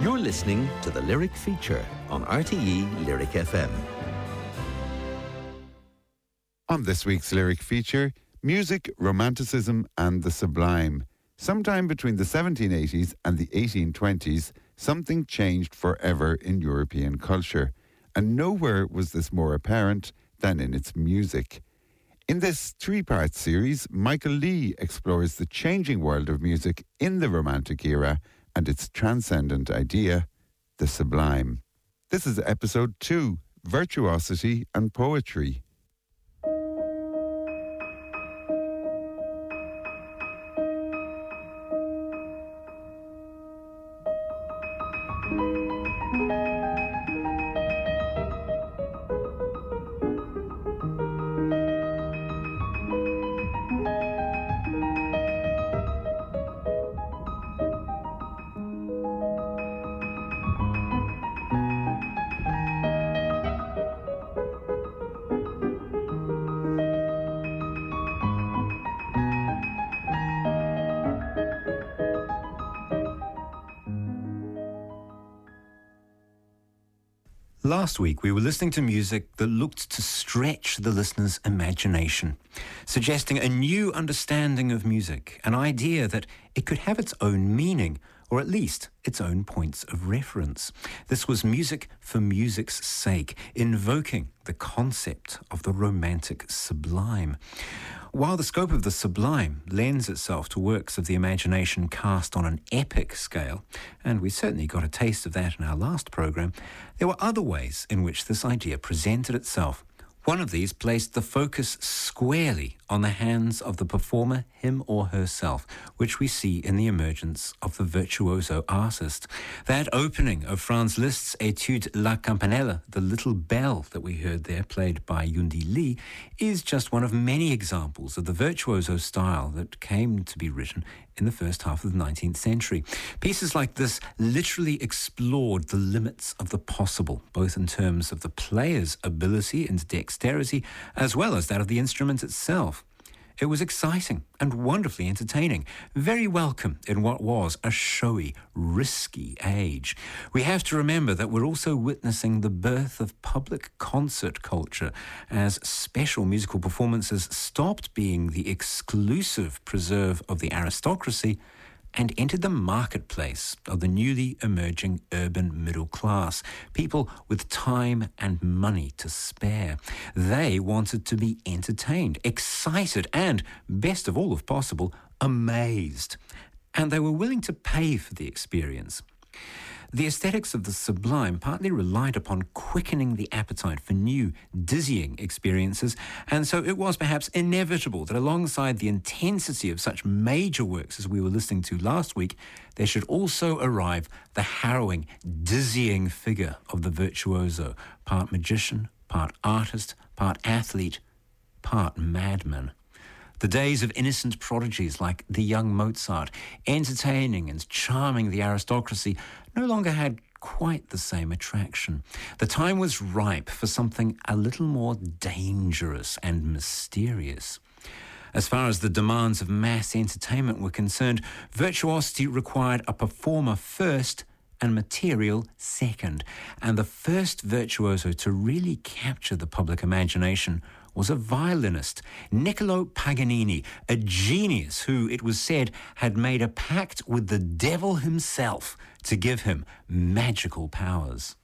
You're listening to the Lyric Feature on RTE Lyric FM. On this week's Lyric Feature, music, romanticism and the sublime. Sometime between the 1780s and the 1820s, something changed forever in European culture. And nowhere was this more apparent than in its music. In this three-part series, Michael Lee explores the changing world of music in the Romantic era and its transcendent idea, the sublime. This is episode 2, Virtuosity and Poetry. Last week, we were listening to music that looked to stretch the listener's imagination, suggesting a new understanding of music, an idea that it could have its own meaning, or at least its own points of reference. This was music for music's sake, invoking the concept of the romantic sublime. While the scope of the sublime lends itself to works of the imagination cast on an epic scale, and we certainly got a taste of that in our last programme, there were other ways in which this idea presented itself. One of these placed the focus squarely on the hands of the performer, him or herself, which we see in the emergence of the virtuoso artist. That opening of Franz Liszt's Etude La Campanella, the little bell that we heard there, played by Yundi Lee, is just one of many examples of the virtuoso style that came to be written in the first half of the 19th century. Pieces like this literally explored the limits of the possible, both in terms of the player's ability and dexterity, as well as that of the instrument itself. It was exciting and wonderfully entertaining, very welcome in what was a showy, risky age. We have to remember that we're also witnessing the birth of public concert culture as special musical performances stopped being the exclusive preserve of the aristocracy and entered the marketplace of the newly emerging urban middle class, people with time and money to spare. They wanted to be entertained, excited, and, best of all if possible, amazed. And they were willing to pay for the experience. The aesthetics of the sublime partly relied upon quickening the appetite for new, dizzying experiences, and so it was perhaps inevitable that alongside the intensity of such major works as we were listening to last week, there should also arrive the harrowing, dizzying figure of the virtuoso, part magician, part artist, part athlete, part madman. The days of innocent prodigies like the young Mozart, entertaining and charming the aristocracy, no longer had quite the same attraction. The time was ripe for something a little more dangerous and mysterious. As far as the demands of mass entertainment were concerned, virtuosity required a performer first and material second. And the first virtuoso to really capture the public imagination was a violinist, Niccolo Paganini, a genius who, it was said, had made a pact with the devil himself to give him magical powers.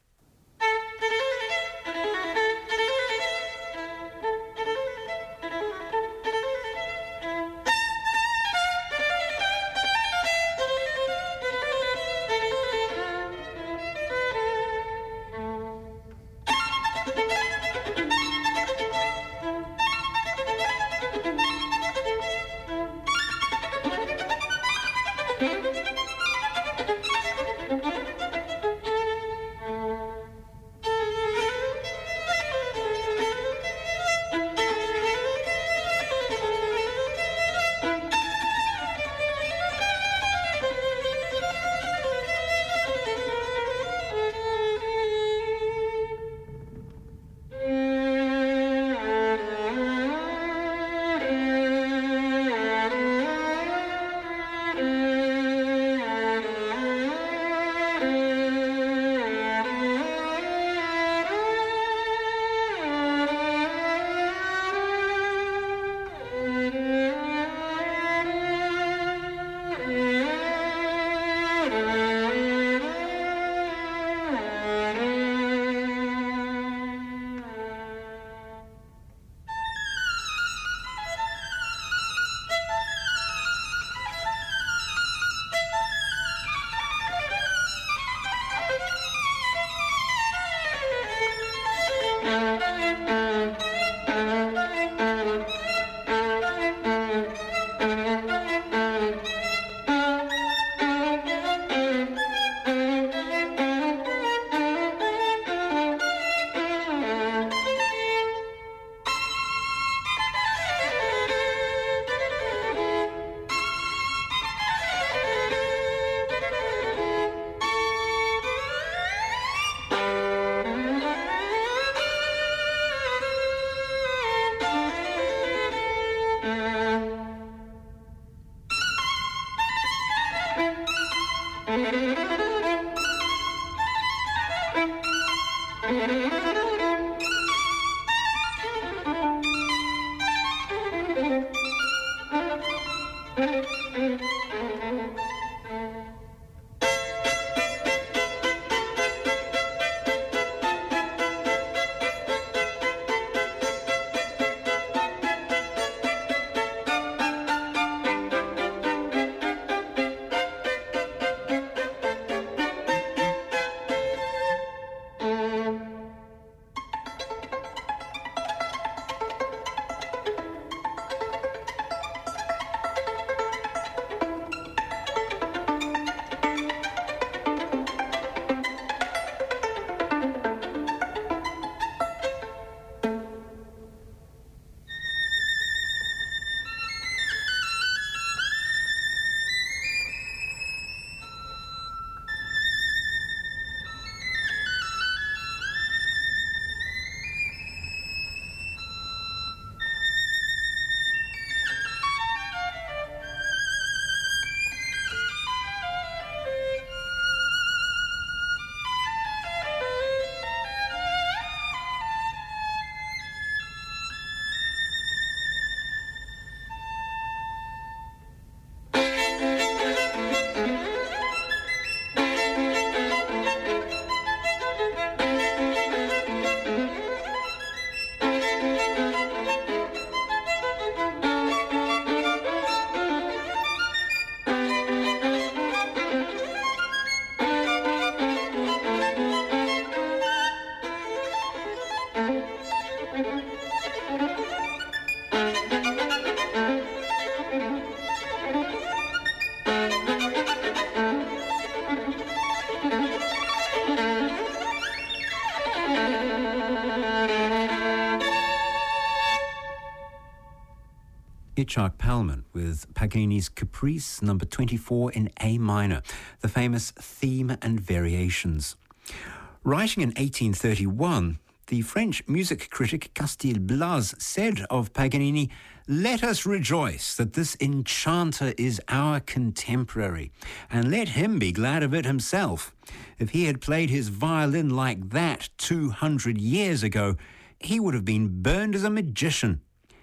Itzhak Perlman with Paganini's Caprice number 24 in A minor, the famous Theme and Variations. Writing in 1831, the French music critic Castille Blas said of Paganini, "Let us rejoice that this enchanter is our contemporary, and let him be glad of it himself. If he had played his violin like that 200 years ago, he would have been burned as a magician."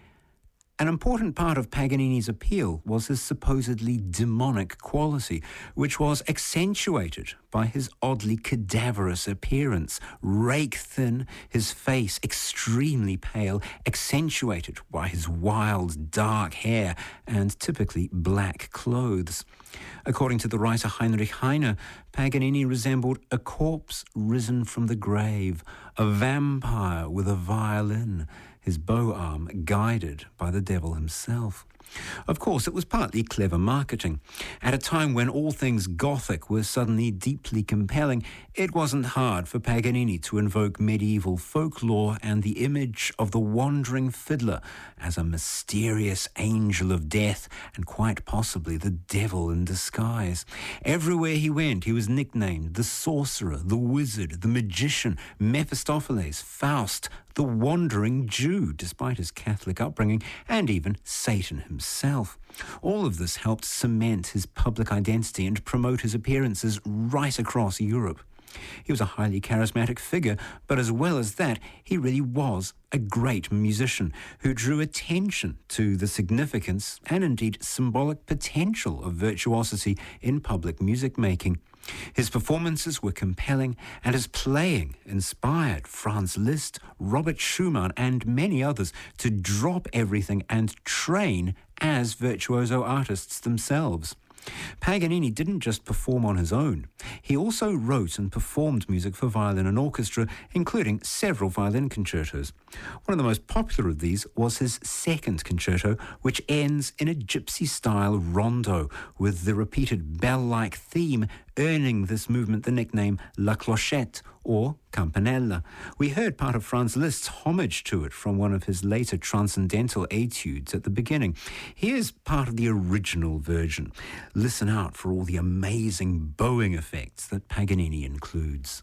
An important part of Paganini's appeal was his supposedly demonic quality, which was accentuated by his oddly cadaverous appearance, rake-thin, his face extremely pale, accentuated by his wild, dark hair and typically black clothes. According to the writer Heinrich Heine, Paganini resembled a corpse risen from the grave, a vampire with a violin, his bow arm guided by the devil himself. Of course, it was partly clever marketing. At a time when all things Gothic were suddenly deeply compelling, it wasn't hard for Paganini to invoke medieval folklore and the image of the wandering fiddler as a mysterious angel of death and quite possibly the devil in disguise. Everywhere he went, he was nicknamed the sorcerer, the wizard, the magician, Mephistopheles, Faust, the wandering Jew, despite his Catholic upbringing, and even Satan himself. All of this helped cement his public identity and promote his appearances right across Europe. He was a highly charismatic figure, but as well as that, he really was a great musician who drew attention to the significance and indeed symbolic potential of virtuosity in public music making. His performances were compelling, and his playing inspired Franz Liszt, Robert Schumann, and many others to drop everything and train as virtuoso artists themselves. Paganini didn't just perform on his own. He also wrote and performed music for violin and orchestra, including several violin concertos. One of the most popular of these was his second concerto, which ends in a gypsy-style rondo, with the repeated bell-like theme earning this movement the nickname La Clochette, or Campanella. We heard part of Franz Liszt's homage to it from one of his later transcendental etudes at the beginning. Here's part of the original version. Listen out for all the amazing bowing effects that Paganini includes.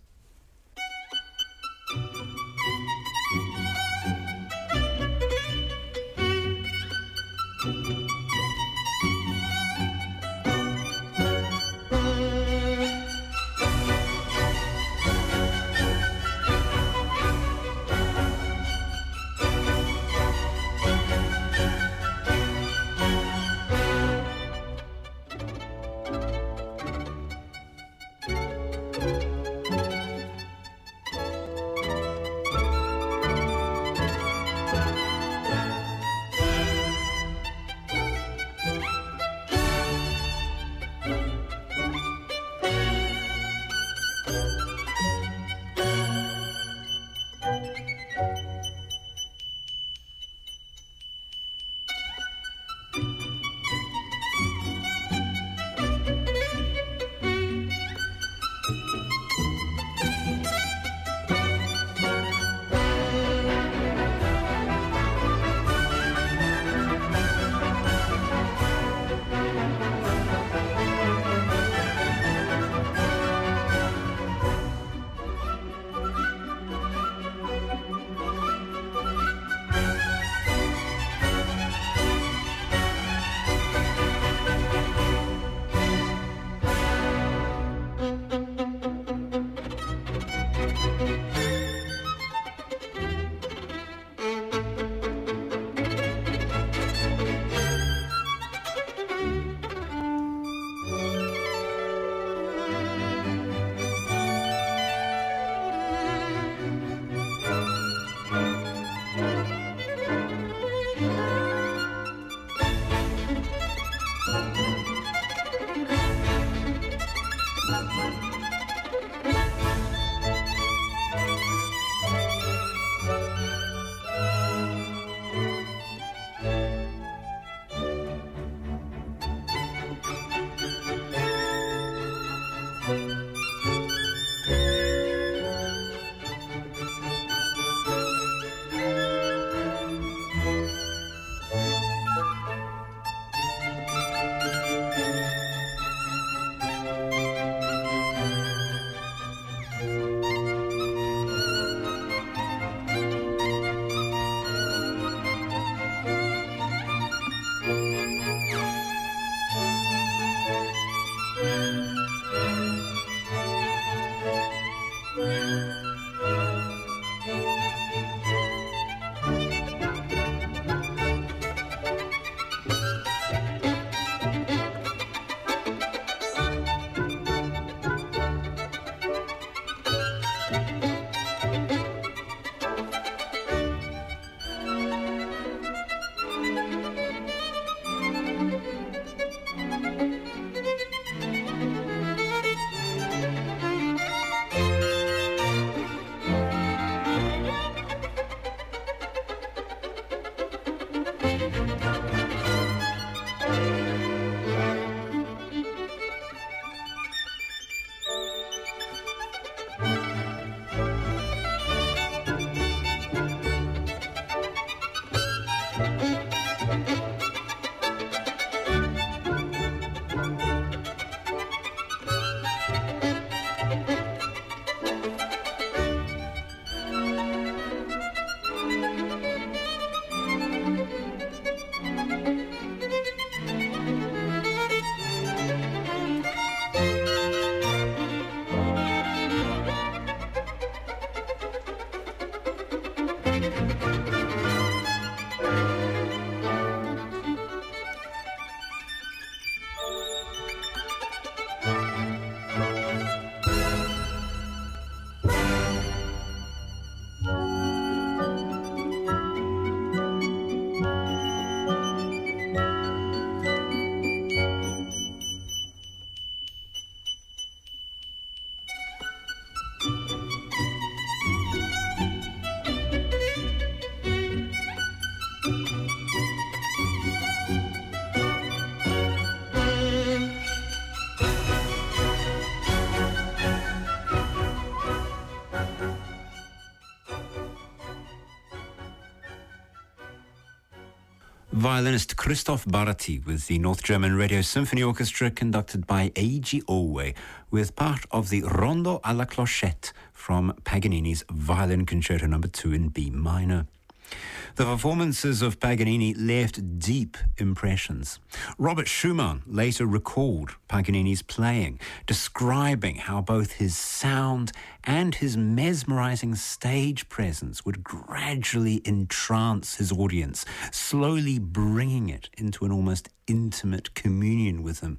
Violinist Christoph Barati with the North German Radio Symphony Orchestra, conducted by Eiji Owe, with part of the Rondo alla Clochette from Paganini's Violin Concerto No. 2 in B minor. The performances of Paganini left deep impressions. Robert Schumann later recalled Paganini's playing, describing how both his sound and his mesmerizing stage presence would gradually entrance his audience, slowly bringing it into an almost intimate communion with him.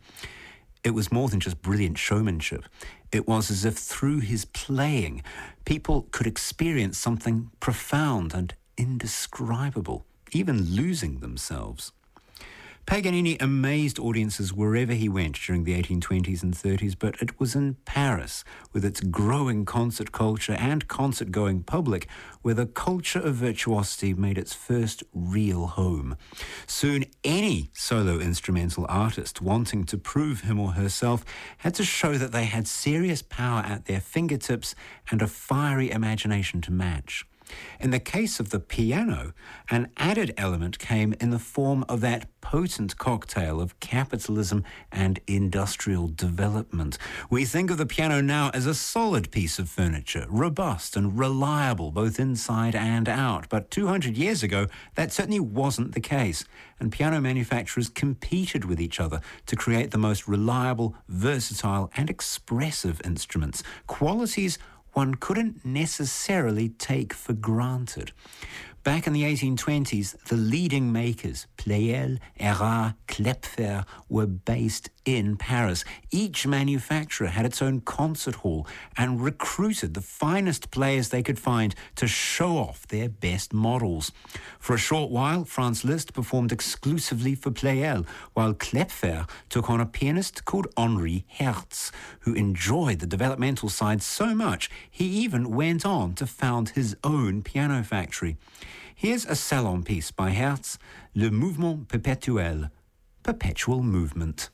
It was more than just brilliant showmanship. It was as if through his playing, people could experience something profound and indescribable, even losing themselves. Paganini amazed audiences wherever he went during the 1820s and 30s, but it was in Paris, with its growing concert culture and concert-going public, where the culture of virtuosity made its first real home. Soon, any solo instrumental artist wanting to prove him or herself had to show that they had serious power at their fingertips and a fiery imagination to match. In the case of the piano, an added element came in the form of that potent cocktail of capitalism and industrial development. We think of the piano now as a solid piece of furniture, robust and reliable both inside and out. But 200 years ago, that certainly wasn't the case, and piano manufacturers competed with each other to create the most reliable, versatile and expressive instruments, qualities one couldn't necessarily take for granted. Back in the 1820s, the leading makers, Pleyel, Erard, Klepfer, were based in Paris. Each manufacturer had its own concert hall and recruited the finest players they could find to show off their best models. For a short while, Franz Liszt performed exclusively for Pleyel, while Klepfer took on a pianist called Henri Herz, who enjoyed the developmental side so much he even went on to found his own piano factory. Here's a salon piece by Herz, Le Mouvement Perpétuel, Perpetual Movement.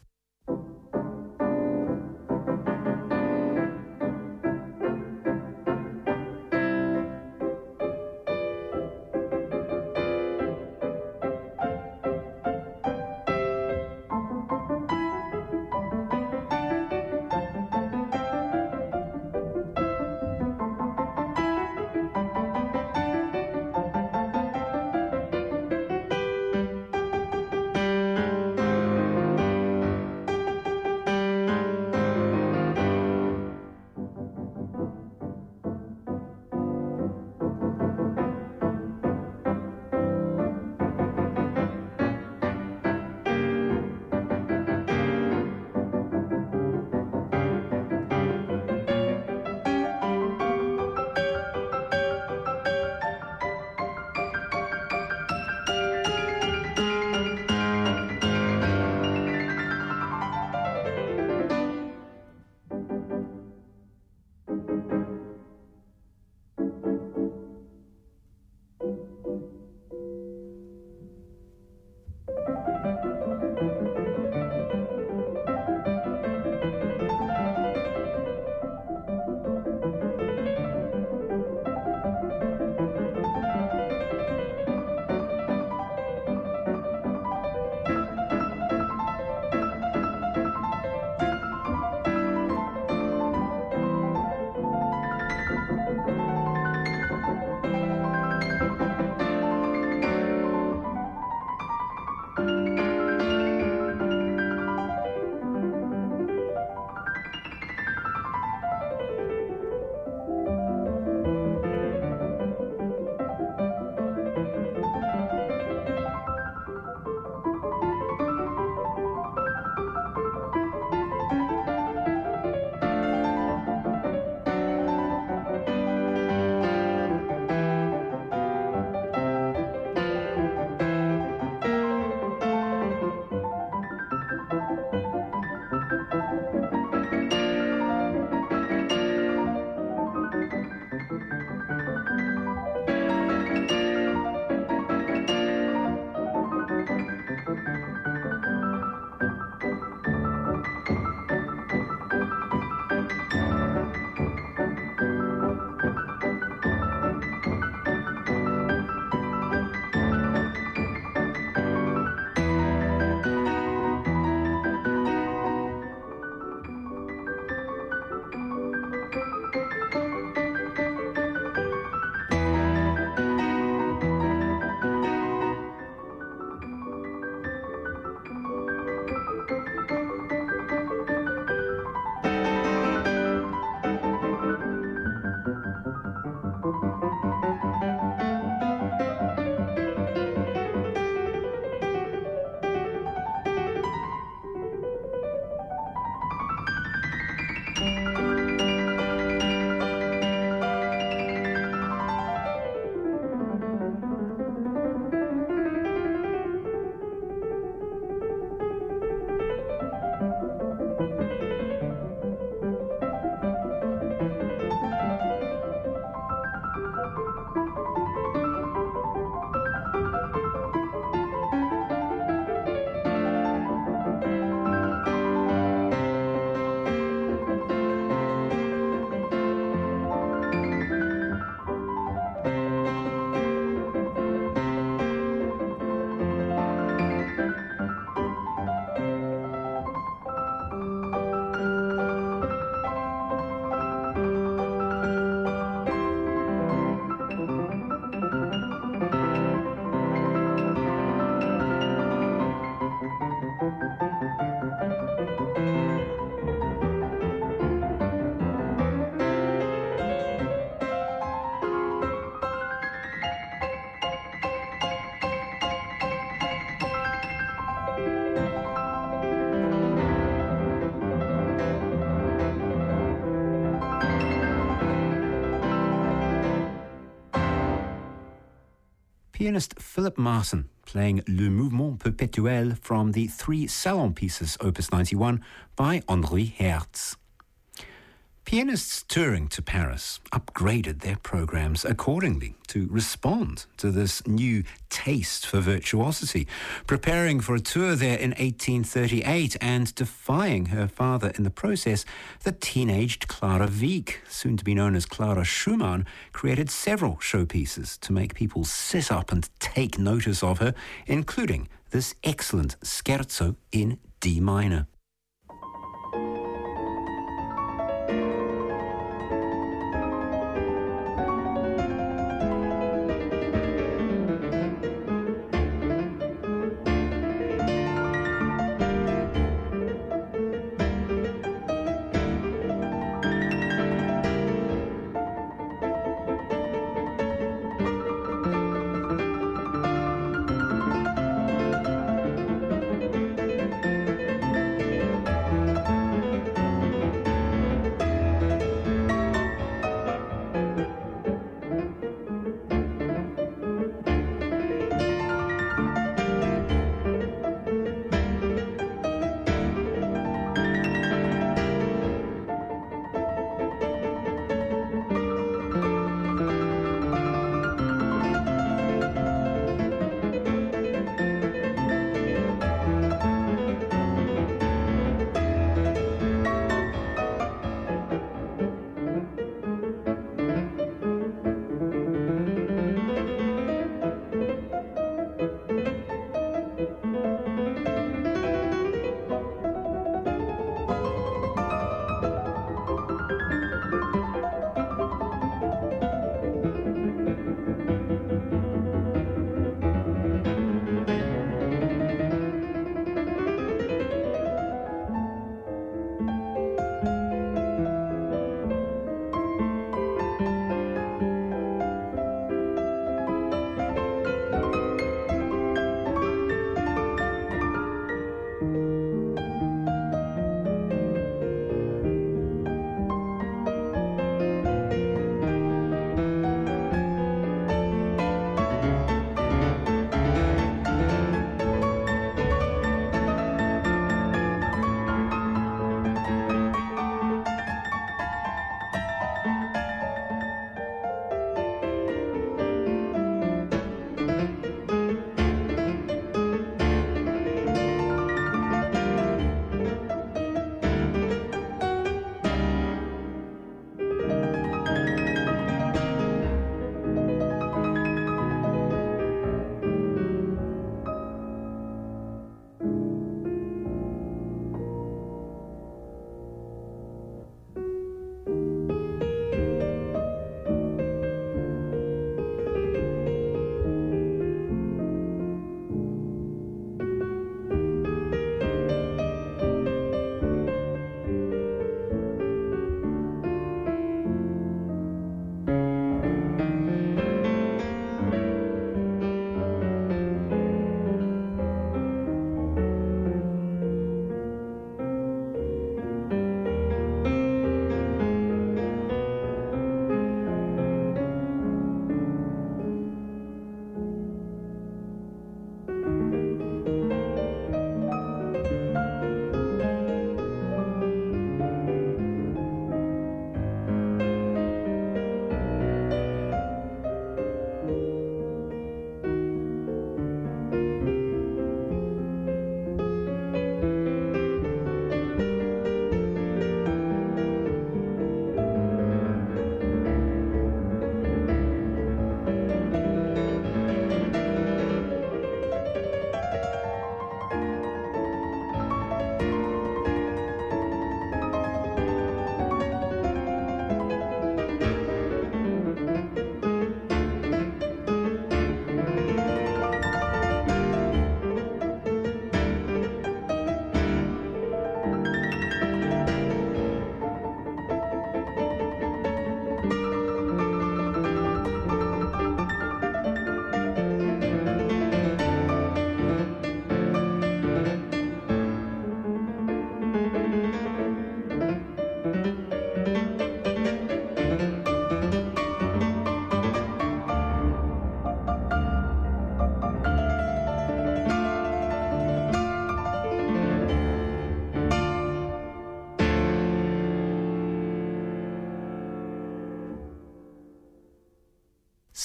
pianist Philip Martin playing Le Mouvement Perpétuel from the 3 Salon pieces, Opus 91, by Henri Herz. Pianists touring to Paris upgraded their programs accordingly to respond to this new taste for virtuosity, preparing for a tour there in 1838 and defying her father in the process. The teenaged Clara Wieck, soon to be known as Clara Schumann, created several showpieces to make people sit up and take notice of her, including this excellent scherzo in D minor.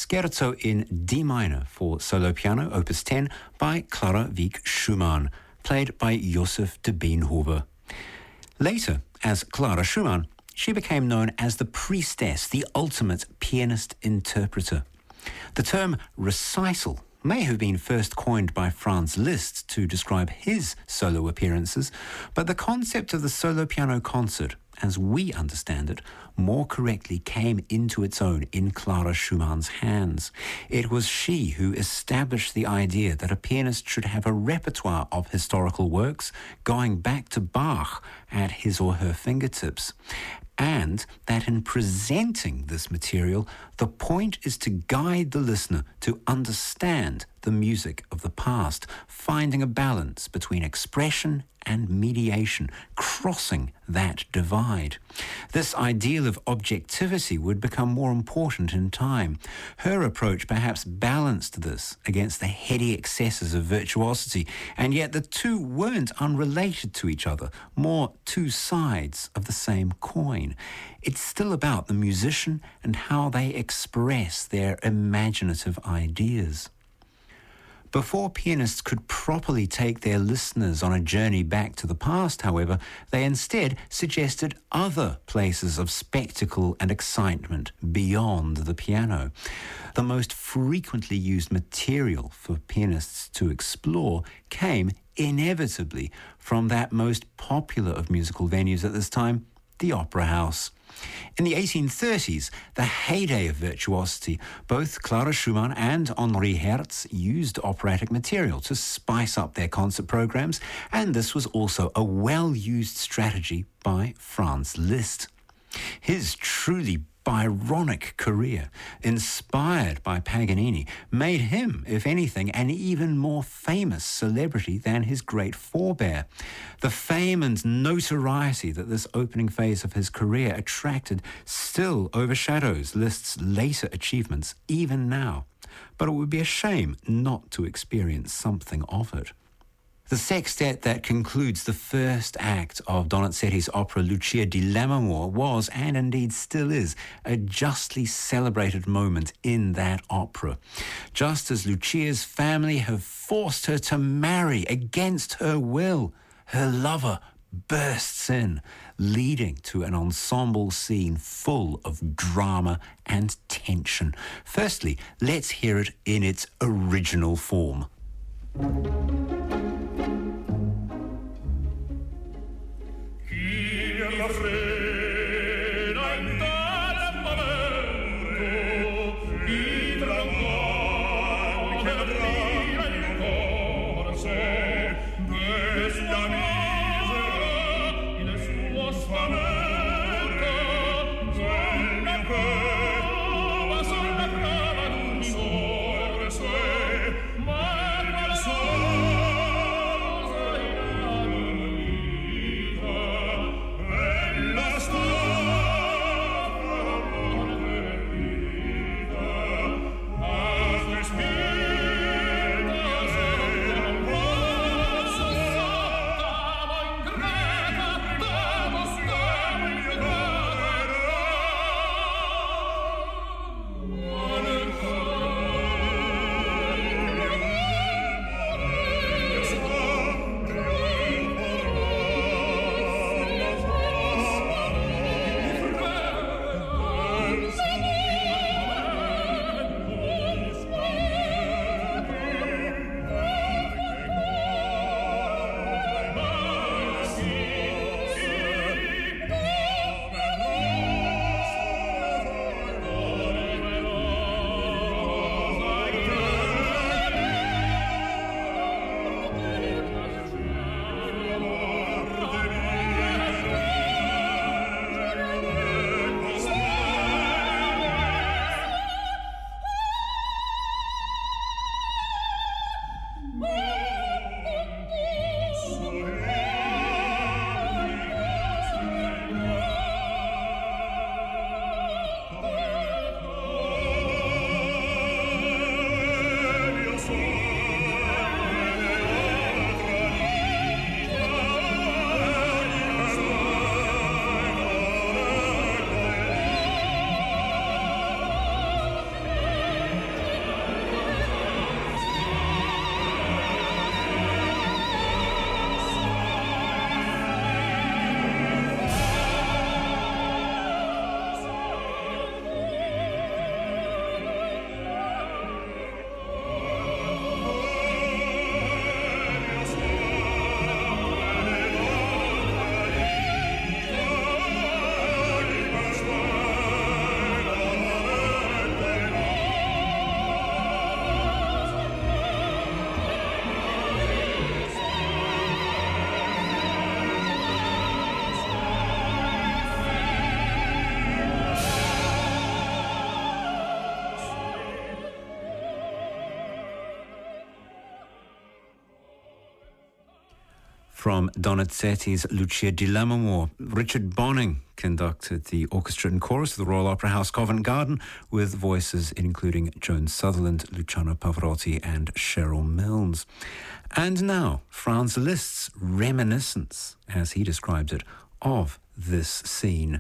Scherzo in D minor for solo piano, opus 10, by Clara Wieck Schumann, played by Joseph de Beenhove. Later, as Clara Schumann, she became known as the priestess, the ultimate pianist-interpreter. The term recital may have been first coined by Franz Liszt to describe his solo appearances, but the concept of the solo piano concert, as we understand it, more correctly came into its own in Clara Schumann's hands. It was she who established the idea that a pianist should have a repertoire of historical works going back to Bach at his or her fingertips, and that in presenting this material, the point is to guide the listener to understand the music of the past, finding a balance between expression and mediation, crossing that divide. This ideal of objectivity would become more important in time. Her approach perhaps balanced this against the heady excesses of virtuosity, and yet the two weren't unrelated to each other, more two sides of the same coin. It's still about the musician and how they express their imaginative ideas. Before pianists could properly take their listeners on a journey back to the past, however, they instead suggested other places of spectacle and excitement beyond the piano. The most frequently used material for pianists to explore came inevitably from that most popular of musical venues at this time, the opera house. In the 1830s, the heyday of virtuosity, both Clara Schumann and Henri Herz used operatic material to spice up their concert programs, and this was also a well-used strategy by Franz Liszt. His truly Byronic career, inspired by Paganini, made him, if anything, an even more famous celebrity than his great forebear. The fame and notoriety that this opening phase of his career attracted still overshadows Liszt's later achievements, even now. But it would be a shame not to experience something of it. The sextet that concludes the first act of Donizetti's opera Lucia di Lammermoor was, and indeed still is, a justly celebrated moment in that opera. Just as Lucia's family have forced her to marry against her will, her lover bursts in, leading to an ensemble scene full of drama and tension. Firstly, let's hear it in its original form. Ma from Donizetti's Lucia di Lammermoor. Richard Bonning conducted the orchestra and chorus of the Royal Opera House Covent Garden with voices including Joan Sutherland, Luciano Pavarotti and Cheryl Milnes. And now, Franz Liszt's reminiscence, as he describes it, of this scene.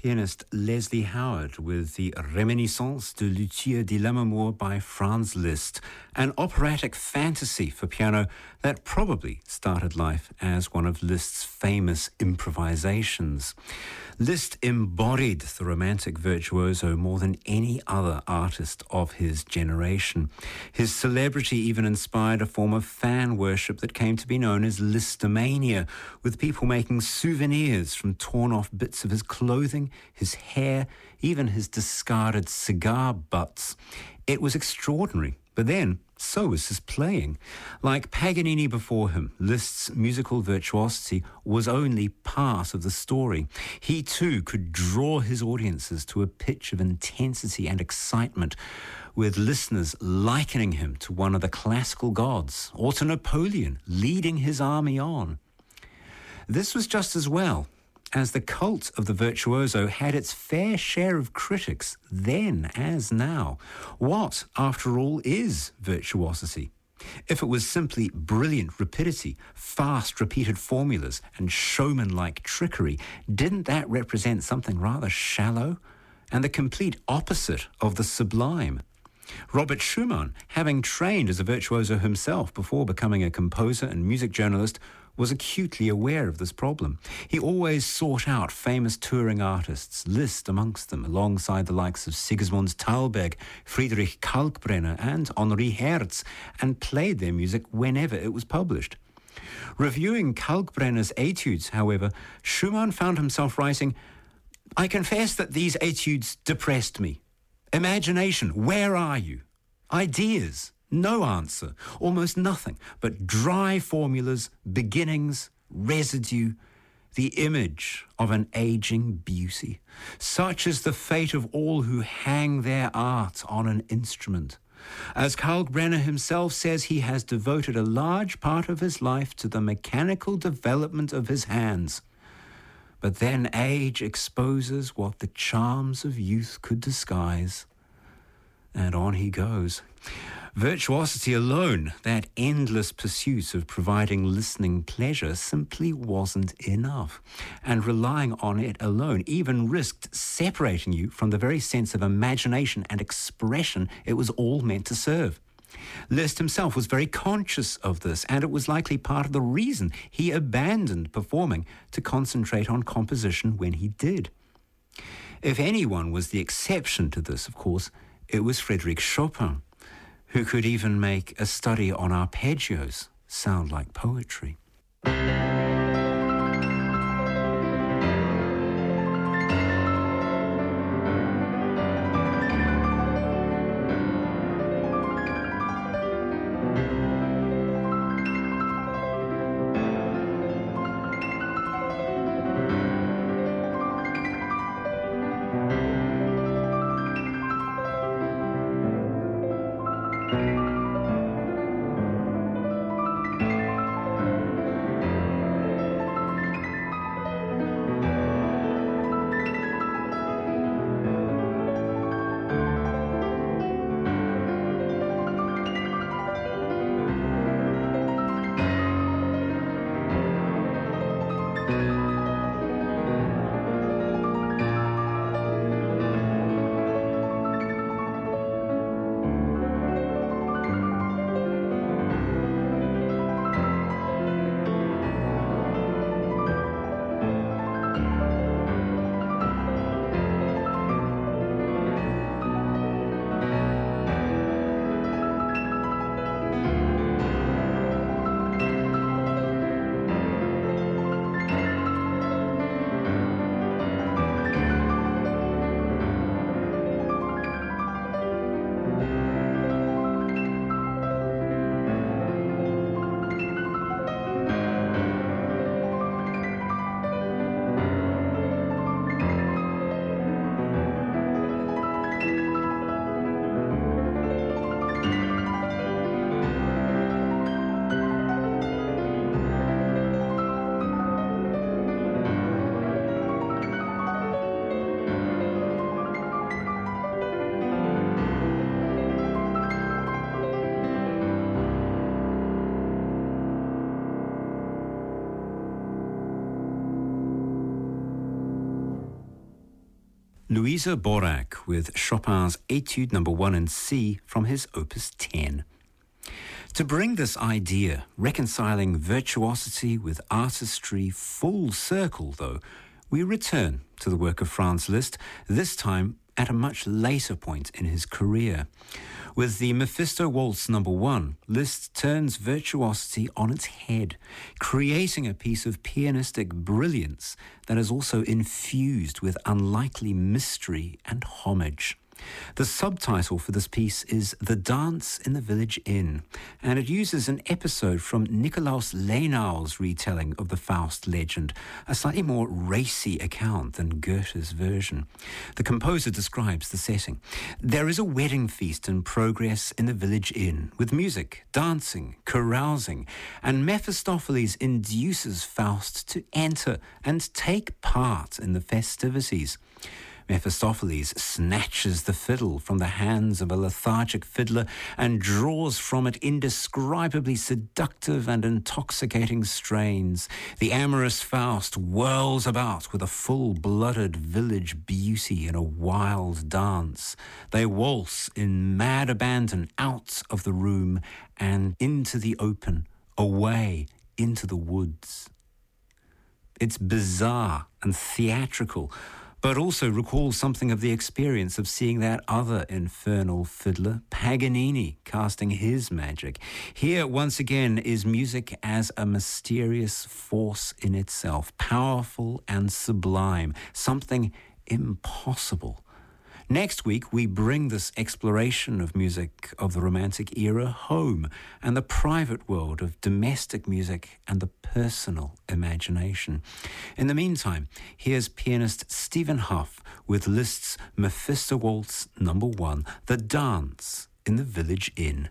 pianist Leslie Howard with the Reminiscence de Lucia di Lammermoor by Franz Liszt, an operatic fantasy for piano that probably started life as one of Liszt's famous improvisations. Liszt embodied the romantic virtuoso more than any other artist of his generation. His celebrity even inspired a form of fan worship that came to be known as Lisztomania, with people making souvenirs from torn-off bits of his clothing, his hair, even his discarded cigar butts. It was extraordinary. But then, so was his playing. Like Paganini before him, Liszt's musical virtuosity was only part of the story. He too could draw his audiences to a pitch of intensity and excitement, with listeners likening him to one of the classical gods, or to Napoleon leading his army on. This was just as well, as the cult of the virtuoso had its fair share of critics then as now. What, after all, is virtuosity? If it was simply brilliant rapidity, fast repeated formulas, and showman-like trickery, didn't that represent something rather shallow and the complete opposite of the sublime? Robert Schumann, having trained as a virtuoso himself before becoming a composer and music journalist, was acutely aware of this problem. He always sought out famous touring artists, Liszt amongst them, alongside the likes of Sigismund Thalberg, Friedrich Kalkbrenner and Henri Herz, and played their music whenever it was published. Reviewing Kalkbrenner's etudes, however, Schumann found himself writing, "I confess that these etudes depressed me. Imagination, where are you? Ideas, no answer, almost nothing but dry formulas, beginnings, residue, the image of an aging beauty. Such is the fate of all who hang their art on an instrument. As Kalkbrenner himself says, he has devoted a large part of his life to the mechanical development of his hands. But then age exposes what the charms of youth could disguise." And on he goes. Virtuosity alone, that endless pursuit of providing listening pleasure, simply wasn't enough. And relying on it alone even risked separating you from the very sense of imagination and expression it was all meant to serve. Liszt himself was very conscious of this, and it was likely part of the reason he abandoned performing to concentrate on composition when he did. If anyone was the exception to this, of course, it was Frédéric Chopin, who could even make a study on arpeggios sound like poetry. Louisa Borac with Chopin's Etude No. 1 in C from his Opus 10. To bring this idea, reconciling virtuosity with artistry full circle, though, we return to the work of Franz Liszt, this time at a much later point in his career. With the Mephisto Waltz No. 1, Liszt turns virtuosity on its head, creating a piece of pianistic brilliance that is also infused with unlikely mystery and homage. The subtitle for this piece is The Dance in the Village Inn, and it uses an episode from Nikolaus Lenau's retelling of the Faust legend, a slightly more racy account than Goethe's version. The composer describes the setting. There is a wedding feast in progress in the village inn, with music, dancing, carousing, and Mephistopheles induces Faust to enter and take part in the festivities. Mephistopheles snatches the fiddle from the hands of a lethargic fiddler and draws from it indescribably seductive and intoxicating strains. The amorous Faust whirls about with a full-blooded village beauty in a wild dance. They waltz in mad abandon out of the room and into the open, away into the woods. It's bizarre and theatrical, but also recalls something of the experience of seeing that other infernal fiddler, Paganini, casting his magic. Here, once again, is music as a mysterious force in itself, powerful and sublime, something impossible. Next week, we bring this exploration of music of the Romantic era home and the private world of domestic music and the personal imagination. In the meantime, here's pianist Stephen Hough with Liszt's Mephisto Waltz No. 1, The Dance in the Village Inn.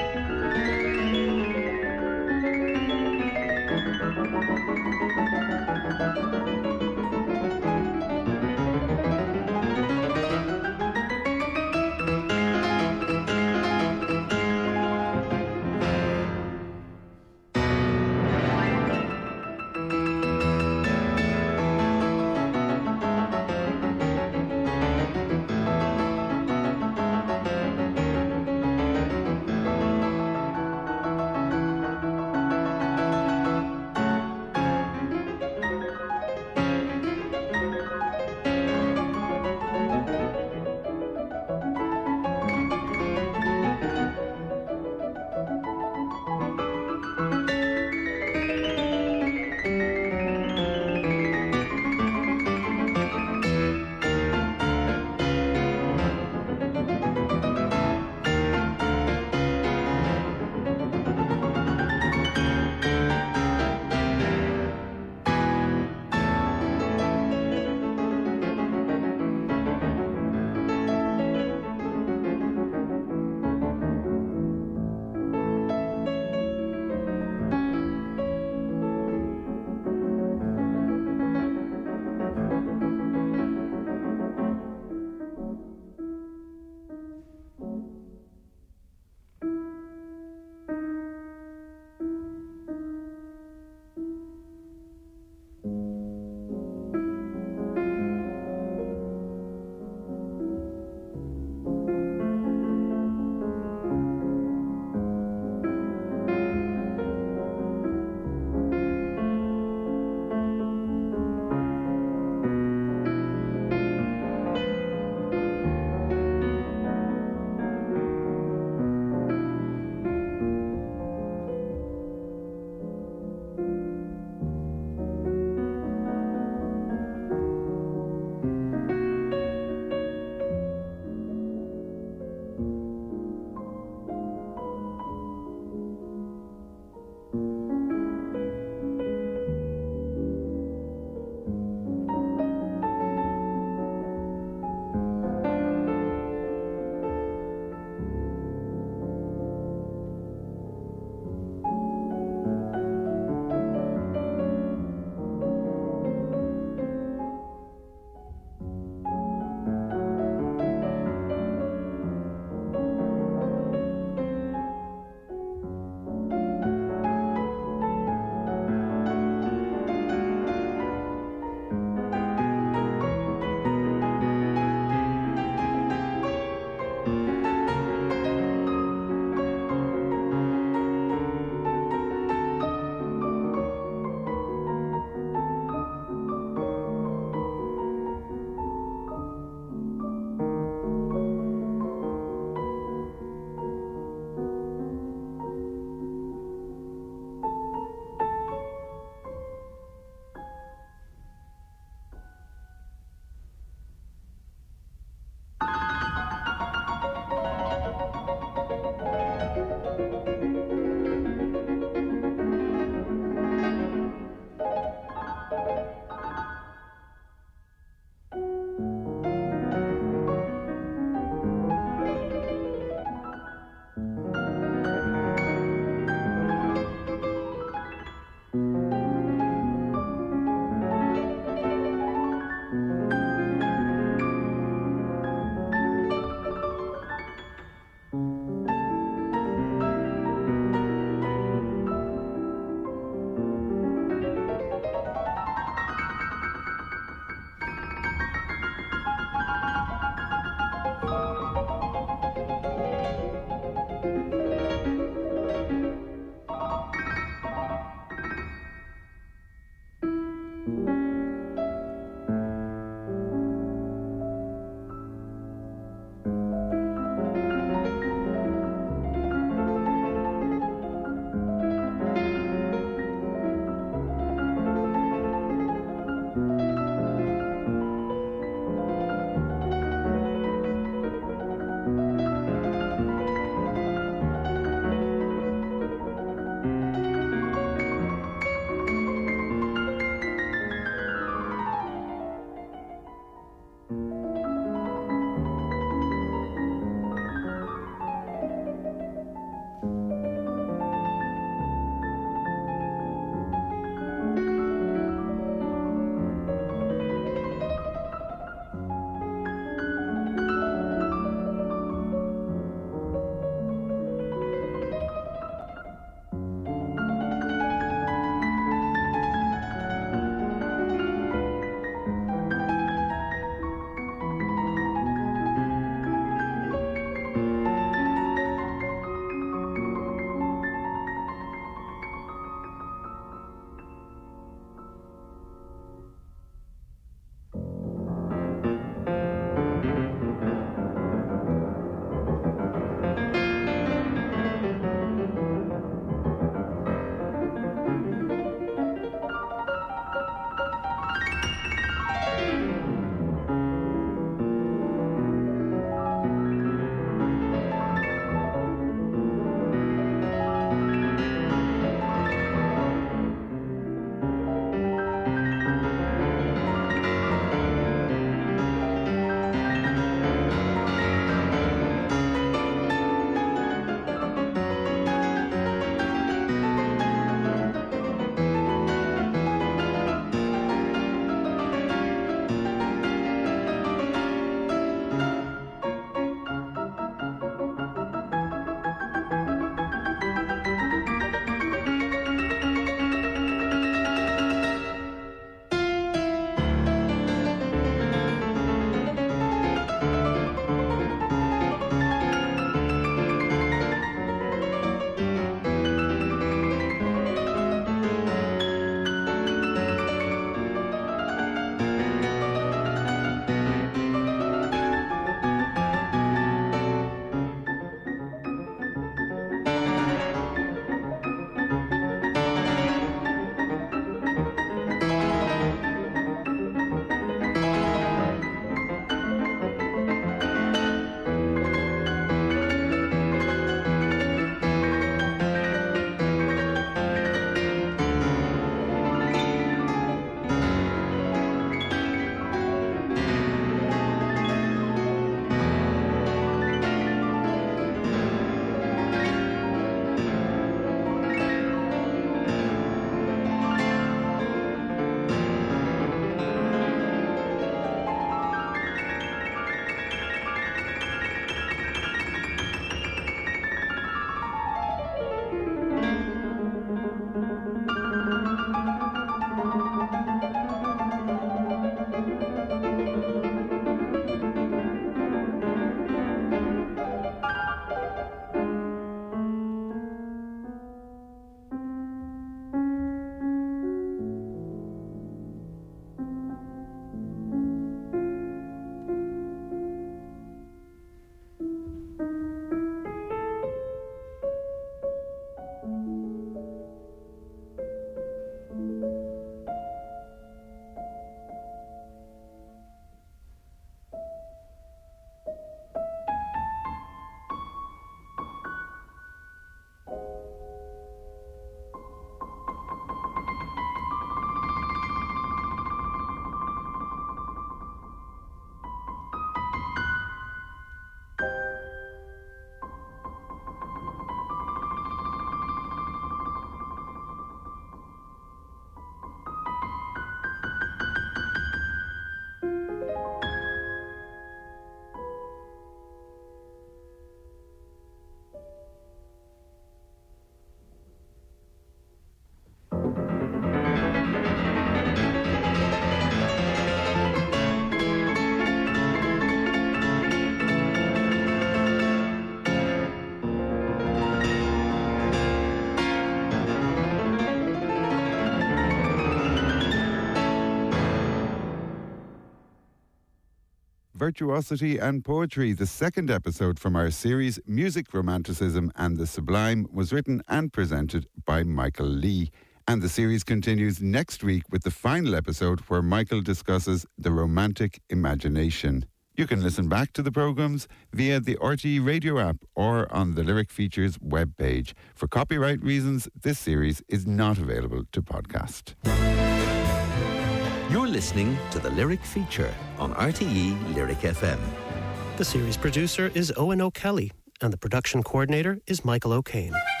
Virtuosity and Poetry, the second episode from our series Music, Romanticism and the Sublime, was written and presented by Michael Lee. And the series continues next week with the final episode where Michael discusses the romantic imagination. You can listen back to the programmes via the RTE Radio app or on the Lyric Features webpage. For copyright reasons, this series is not available to podcast. You're listening to the Lyric Feature on RTE Lyric FM. The series producer is Owen O'Kelly and the production coordinator is Michael O'Kane.